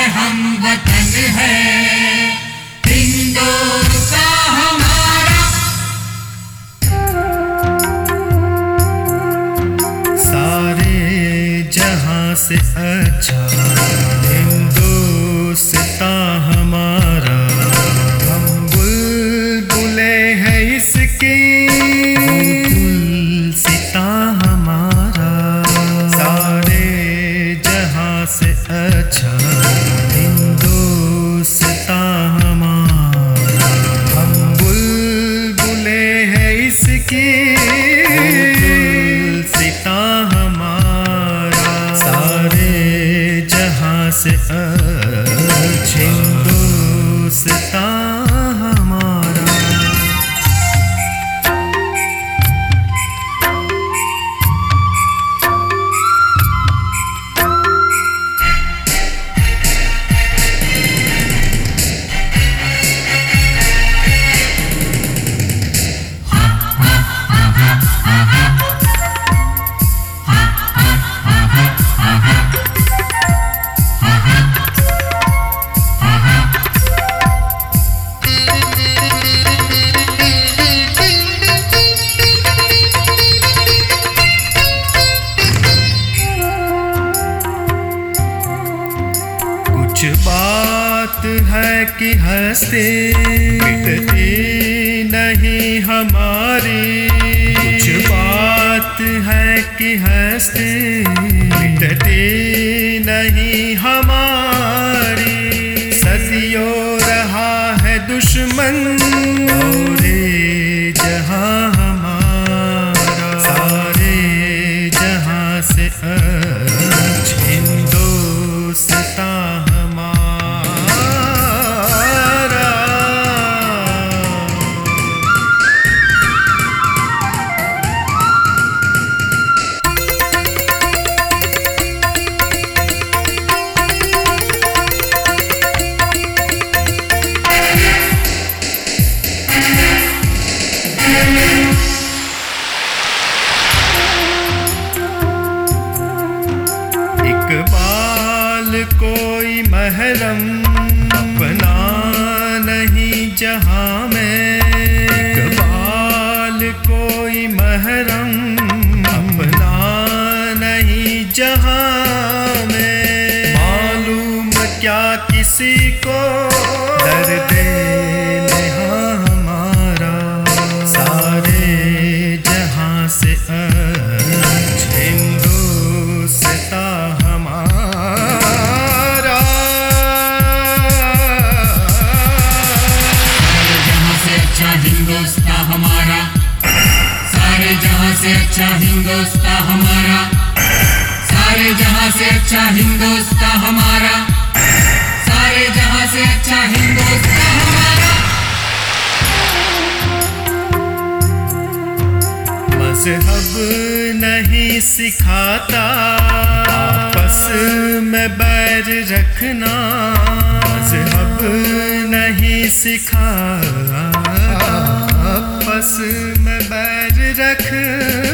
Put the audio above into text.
हम वतन है हिंदुस्तान हमारा। सारे जहां से अच्छा हिंदुस्तान हमारा। हम बुलबुले हैं इसकी गुलसितां हमारा। सारे जहां से अच्छा हिंदुस्तान हमारा। हम बुलबुले हैं इसकी गुलसितां हमारा। सारे जहां से अच्छा हिंदुस्तान हमारा। कुछ बात है कि हंसते मिटती नहीं हमारी। कुछ बात है कि हंसते मिटती नहीं हमारी। सदियों रहा है दुश्मन और ये जहां हमारा। सारे जहां से अच्छा हिंदुस्तान हमारा। इकबाल कोई महरम अपना नहीं जहां में। इकबाल कोई महरम अपना नहीं जहां में। मालूम क्या किसी को दर्द नेहा हमारा। सारे जहां से अच्छा हिंदुस्तान हमारा। हिंदुस्तान हमारा। सारे जहां से अच्छा हिंदुस्तान हमारा। सारे जहां से अच्छा हिंदुस्तान हमारा। सारे जहां से अच्छा हिंदुस्तान हमारा। मज़हब नहीं सिखाता आपस में बैर रखना। मज़हब नहीं सिखाता आपस में बैर रखना।